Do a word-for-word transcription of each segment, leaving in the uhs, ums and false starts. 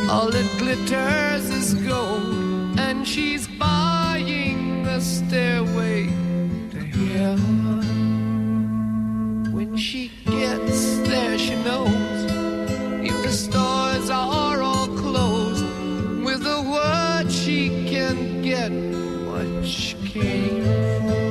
All that glitters is gold, and she's buying a stairway to heaven. When she gets there, she knows if the stores are all closed, with a word she can get what she came for.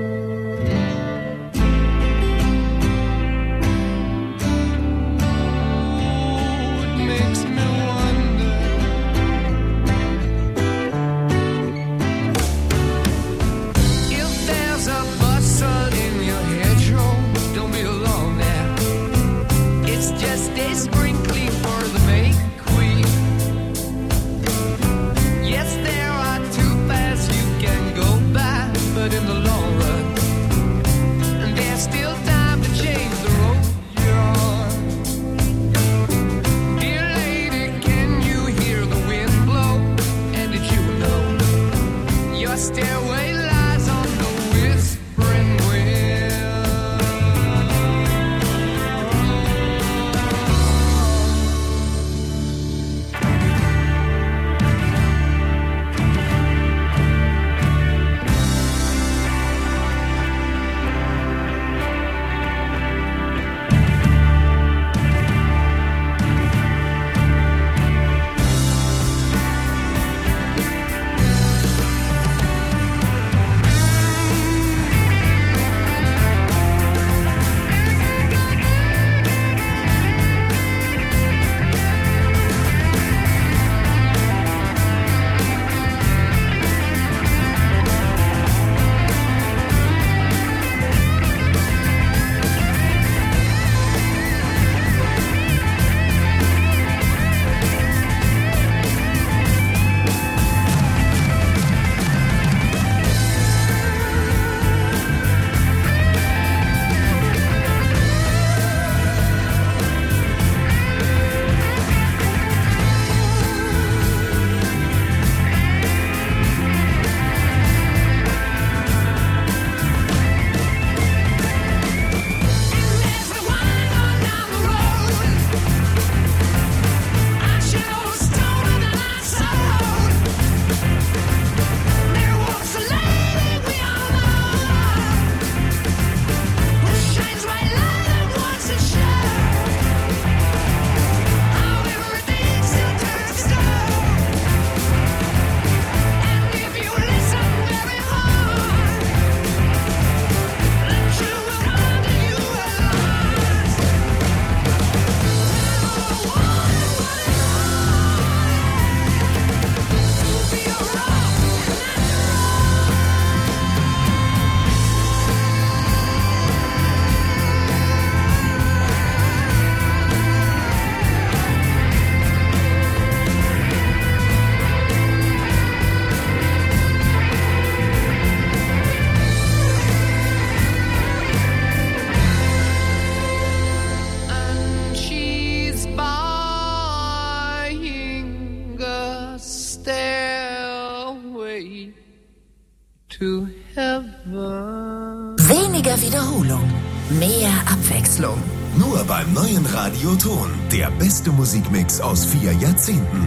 Weniger Wiederholung, mehr Abwechslung. Nur beim neuen Radioton, der beste Musikmix aus vier Jahrzehnten.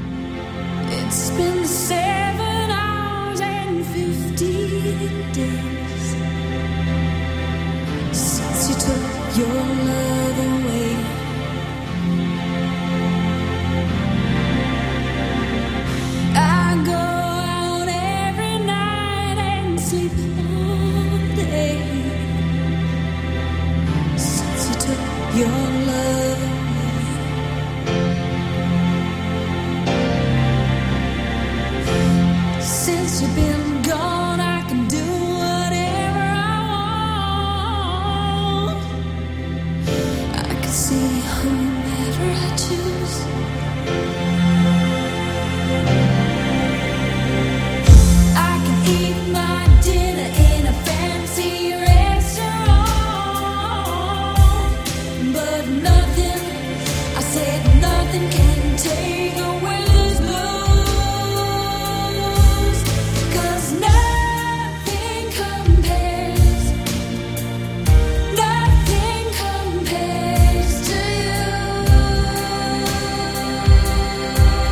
It's been seven hours and fifty days since you took your love away. I go out every night and sleep all day since you took your love away. Since you've been gone, I can do whatever I want. I can see whomever I choose. I can eat my dinner in a fancy restaurant, but nothing, I said nothing can take away this blues. Nothing compares to you.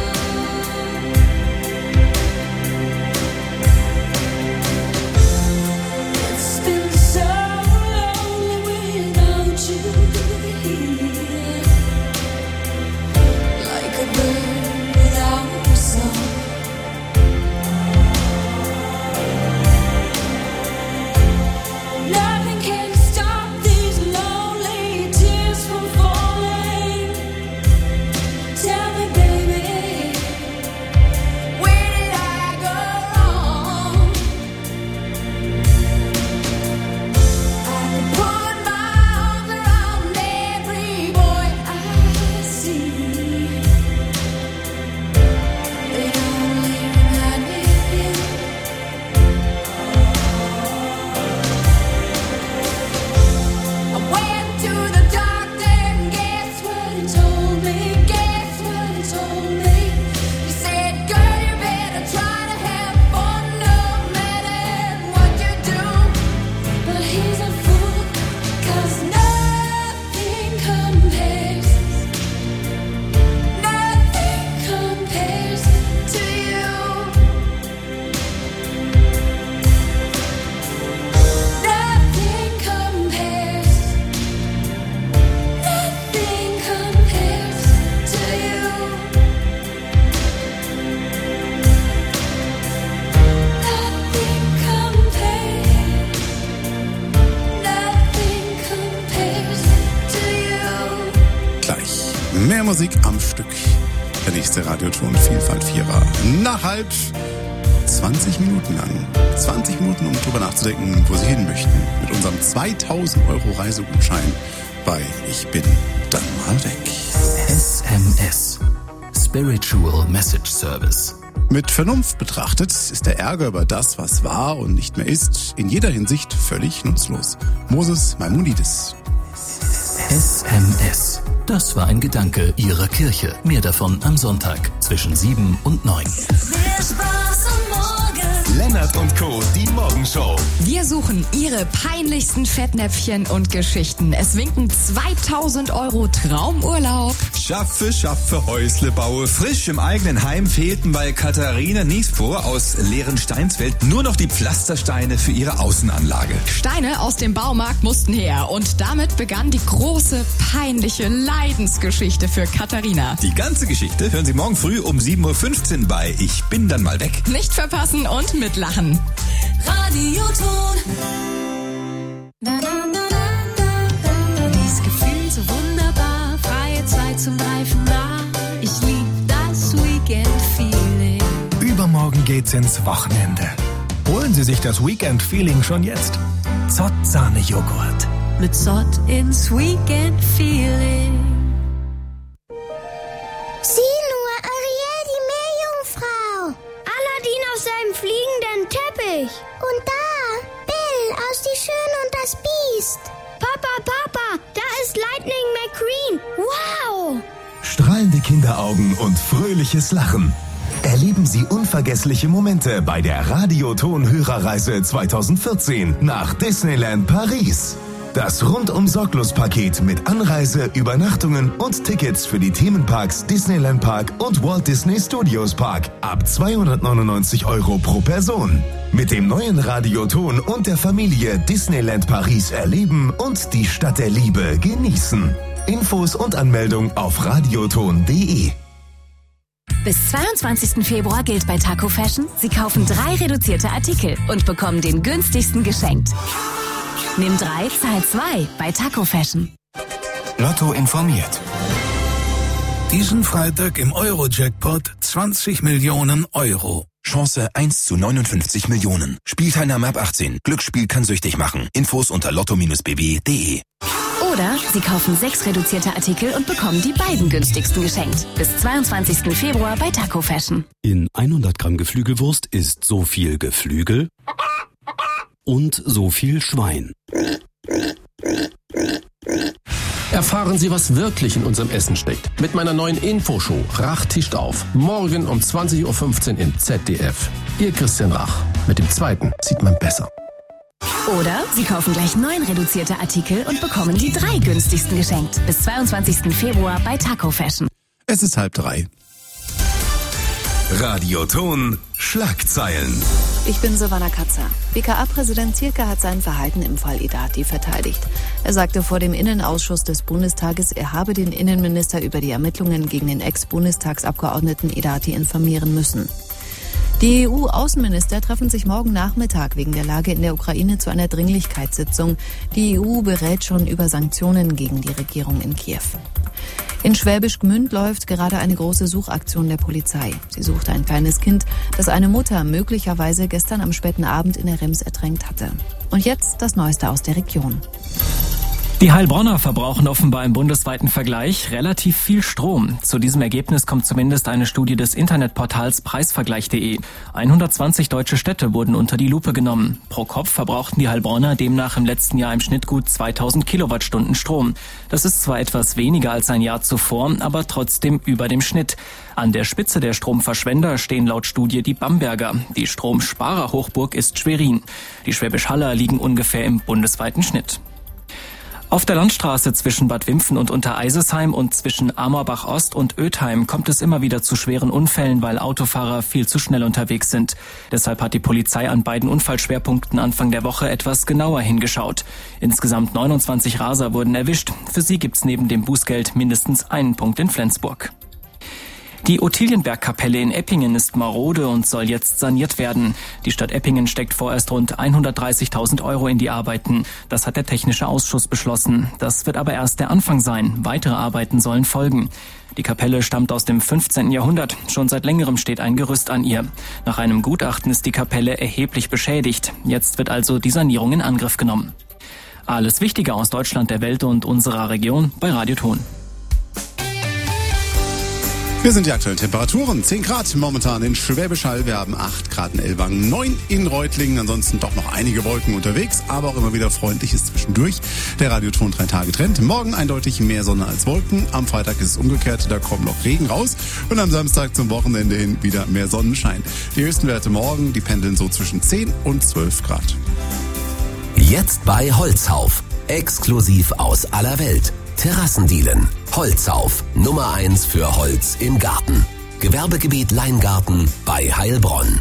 Musik am Stück. Der nächste Radioton Vielfalt Vierer. Nach halb zwanzig Minuten lang. zwanzig Minuten, um drüber nachzudenken, wo Sie hin möchten. Mit unserem zweitausend Euro Reisegutschein bei Ich bin dann mal weg. S M S. Spiritual Message Service. Mit Vernunft betrachtet ist der Ärger über das, was war und nicht mehr ist, in jeder Hinsicht völlig nutzlos. Moses Maimonidis. S M S. Das war ein Gedanke Ihrer Kirche. Mehr davon am Sonntag zwischen sieben und neun. Viel Spaß am Morgen. Lennart und Co., die Morgenshow. Wir suchen Ihre peinlichsten Fettnäpfchen und Geschichten. Es winken zweitausend Euro Traumurlaub. Schaffe, schaffe, Häusle baue. Frisch im eigenen Heim fehlten bei Katharina Niespohr aus Leerensteinsfeld nur noch die Pflastersteine für ihre Außenanlage. Steine aus dem Baumarkt mussten her. Und damit begann die große, peinliche Leidensgeschichte für Katharina. Die ganze Geschichte hören Sie morgen früh um sieben Uhr fünfzehn bei Ich bin dann mal weg. Nicht verpassen und mitlachen. Radioton. Na, na, na, na, na, na. Dieses Gefühl so wunderbar. Freie Zeit zum Reifen nah. Ich lieb das Weekend-Feeling. Übermorgen geht's ins Wochenende. Holen Sie sich das Weekend-Feeling schon jetzt. Zott Sahnejoghurt. Mit Zott ins Weekend-Feeling. Sieh nur, Ariel, die Meerjungfrau. Aladdin auf seinem fliegenden Teppich. Und da, Bill aus Die Schöne und das Biest. Papa, Papa, da ist Lightning McQueen. Wow! Strahlende Kinderaugen und fröhliches Lachen. Erleben Sie unvergessliche Momente bei der Radioton-Hörerreise zweitausendvierzehn nach Disneyland Paris. Das Rundum-Sorglos-Paket mit Anreise, Übernachtungen und Tickets für die Themenparks Disneyland Park und Walt Disney Studios Park ab zweihundertneunundneunzig Euro pro Person. Mit dem neuen Radioton und der Familie Disneyland Paris erleben und die Stadt der Liebe genießen. Infos und Anmeldung auf radioton punkt de. Bis zweiundzwanzigsten Februar gilt bei Taco Fashion, Sie kaufen drei reduzierte Artikel und bekommen den günstigsten geschenkt. Nimm drei, zahl zwei bei Taco Fashion. Lotto informiert. Diesen Freitag im Euro-Jackpot zwanzig Millionen Euro. Chance eins zu neunundfünfzig Millionen. Spielteilnahme ab achtzehn. Glücksspiel kann süchtig machen. Infos unter lotto Bindestrich b w punkt de. Oder Sie kaufen sechs reduzierte Artikel und bekommen die beiden günstigsten geschenkt. Bis zweiundzwanzigsten Februar bei Taco Fashion. In hundert Gramm Geflügelwurst ist so viel Geflügel und so viel Schwein. Erfahren Sie, was wirklich in unserem Essen steckt. Mit meiner neuen Infoshow Rach tischt auf. Morgen um zwanzig Uhr fünfzehn im Z D F. Ihr Christian Rach. Mit dem zweiten sieht man besser. Oder Sie kaufen gleich neun reduzierte Artikel und bekommen die drei günstigsten geschenkt. Bis zweiundzwanzigsten Februar bei Taco Fashion. Es ist halb drei. Radioton Schlagzeilen. Ich bin Silvana Katzer. B K A-Präsident Zielke hat sein Verhalten im Fall Idati verteidigt. Er sagte vor dem Innenausschuss des Bundestages, er habe den Innenminister über die Ermittlungen gegen den Ex-Bundestagsabgeordneten Idati informieren müssen. Die E U-Außenminister treffen sich morgen Nachmittag wegen der Lage in der Ukraine zu einer Dringlichkeitssitzung. Die E U berät schon über Sanktionen gegen die Regierung in Kiew. In Schwäbisch Gmünd läuft gerade eine große Suchaktion der Polizei. Sie sucht ein kleines Kind, das eine Mutter möglicherweise gestern am späten Abend in der Rems ertränkt hatte. Und jetzt das Neueste aus der Region. Die Heilbronner verbrauchen offenbar im bundesweiten Vergleich relativ viel Strom. Zu diesem Ergebnis kommt zumindest eine Studie des Internetportals preisvergleich punkt de. hundertzwanzig deutsche Städte wurden unter die Lupe genommen. Pro Kopf verbrauchten die Heilbronner demnach im letzten Jahr im Schnitt gut zweitausend Kilowattstunden Strom. Das ist zwar etwas weniger als ein Jahr zuvor, aber trotzdem über dem Schnitt. An der Spitze der Stromverschwender stehen laut Studie die Bamberger. Die Stromsparer-Hochburg ist Schwerin. Die Schwäbisch-Haller liegen ungefähr im bundesweiten Schnitt. Auf der Landstraße zwischen Bad Wimpfen und Untereisesheim und zwischen Amorbach Ost und Ötheim kommt es immer wieder zu schweren Unfällen, weil Autofahrer viel zu schnell unterwegs sind. Deshalb hat die Polizei an beiden Unfallschwerpunkten Anfang der Woche etwas genauer hingeschaut. Insgesamt neunundzwanzig Raser wurden erwischt. Für sie gibt's neben dem Bußgeld mindestens einen Punkt in Flensburg. Die Ottilienbergkapelle in Eppingen ist marode und soll jetzt saniert werden. Die Stadt Eppingen steckt vorerst rund hundertdreißigtausend Euro in die Arbeiten. Das hat der Technische Ausschuss beschlossen. Das wird aber erst der Anfang sein. Weitere Arbeiten sollen folgen. Die Kapelle stammt aus dem fünfzehnten Jahrhundert. Schon seit längerem steht ein Gerüst an ihr. Nach einem Gutachten ist die Kapelle erheblich beschädigt. Jetzt wird also die Sanierung in Angriff genommen. Alles Wichtige aus Deutschland, der Welt und unserer Region bei Radio Ton. Wir sind die aktuellen Temperaturen. zehn Grad momentan in Schwäbisch Hall. Wir haben acht Grad in Ellwangen, neun in Reutlingen. Ansonsten doch noch einige Wolken unterwegs, aber auch immer wieder Freundliches zwischendurch. Der Radioton drei Tage Trend. Morgen eindeutig mehr Sonne als Wolken. Am Freitag ist es umgekehrt, da kommt noch Regen raus. Und am Samstag zum Wochenende hin wieder mehr Sonnenschein. Die höchsten Werte morgen, die pendeln so zwischen zehn und zwölf Grad. Jetzt bei Holzhauf. Exklusiv aus aller Welt. Terrassendielen. Holzhauf. Nummer eins für Holz im Garten. Gewerbegebiet Leingarten bei Heilbronn.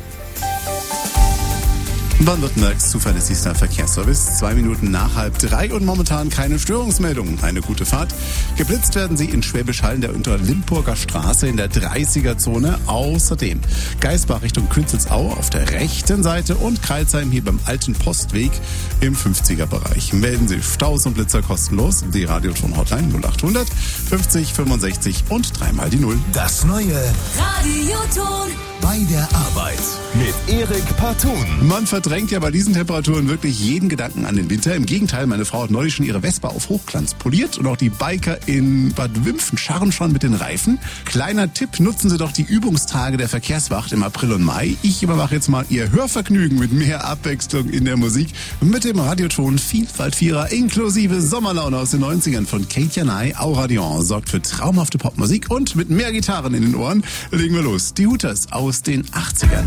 Baden-Württembergs zuverlässigster Verkehrsservice. Zwei Minuten nach halb drei und momentan keine Störungsmeldung. Eine gute Fahrt. Geblitzt werden Sie in Schwäbisch Hall in der Unterlimburger Straße in der dreißiger-Zone. Außerdem Geisbach Richtung Künzelsau auf der rechten Seite und Kreilsheim hier beim alten Postweg im fünfziger-Bereich. Melden Sie Staus und Blitzer kostenlos. Die Radioton-Hotline null achthundert fünfzig fünfundsechzig und dreimal die Null. Das neue Radioton bei der Arbeit mit Erik Partun. Man verdrängt ja bei diesen Temperaturen wirklich jeden Gedanken an den Winter. Im Gegenteil, meine Frau hat neulich schon ihre Vespa auf Hochglanz poliert und auch die Biker in Bad Wimpfen scharren schon mit den Reifen. Kleiner Tipp, nutzen Sie doch die Übungstage der Verkehrswacht im April und Mai. Ich überwache jetzt mal Ihr Hörvergnügen mit mehr Abwechslung in der Musik mit dem Radioton Vielfalt-Vierer inklusive Sommerlaune aus den neunzigern von Kate Janai. Aura Dion sorgt für traumhafte Popmusik und mit mehr Gitarren in den Ohren legen wir los. Die Hooters aus den achtzigern.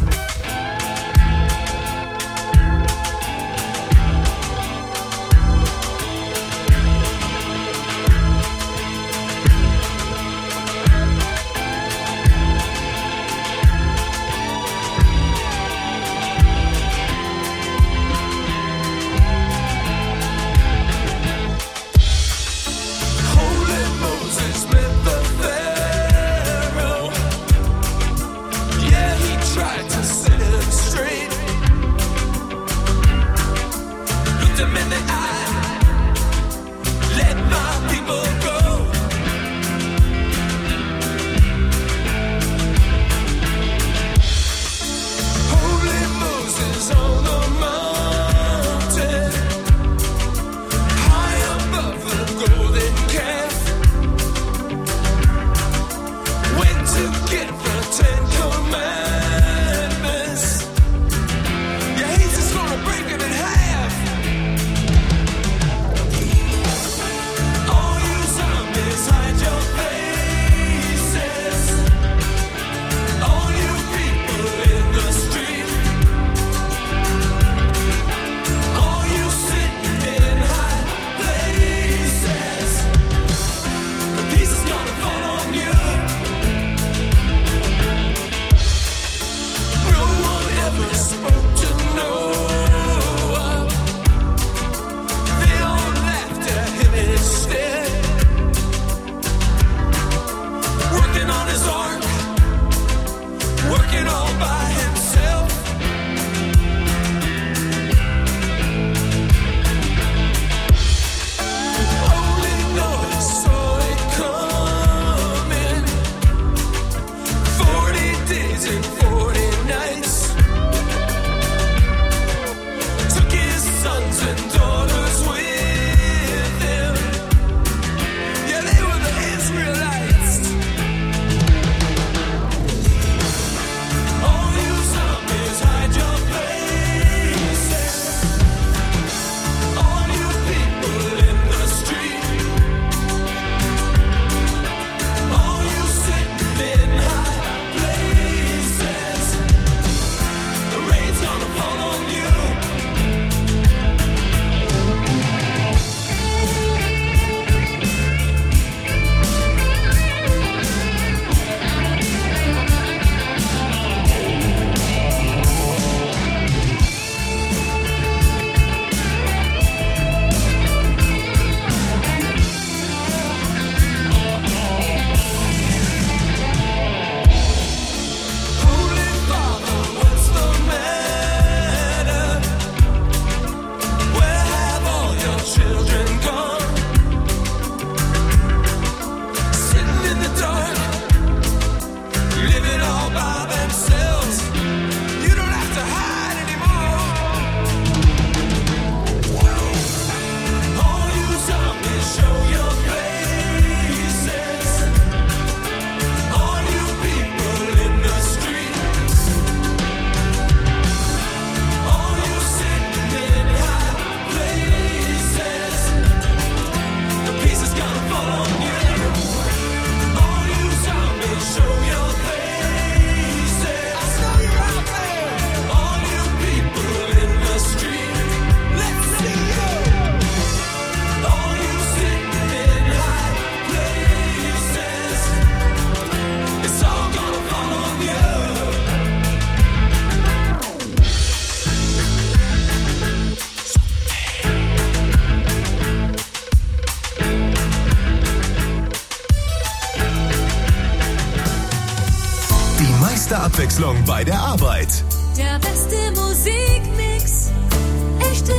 Tried to sit meiste Abwechslung bei der Arbeit. Der beste Musikmix, echte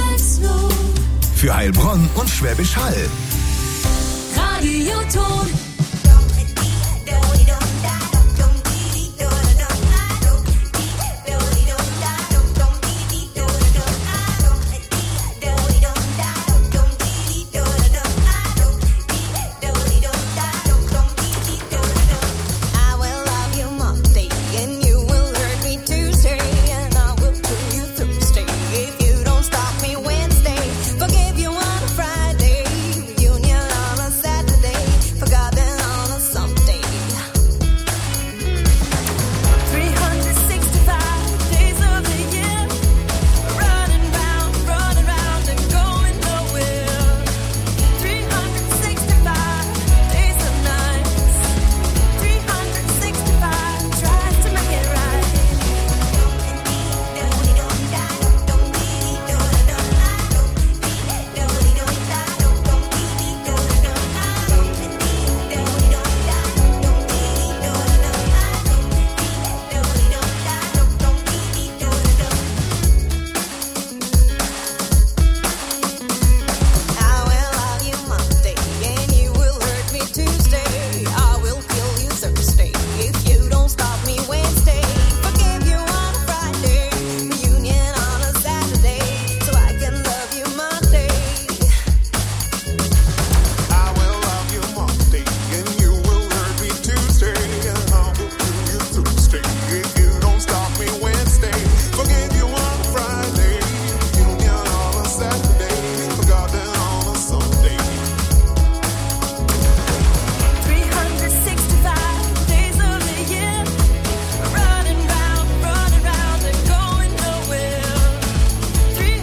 Abwechslung. Für Heilbronn und Schwäbisch Hall. Radioton.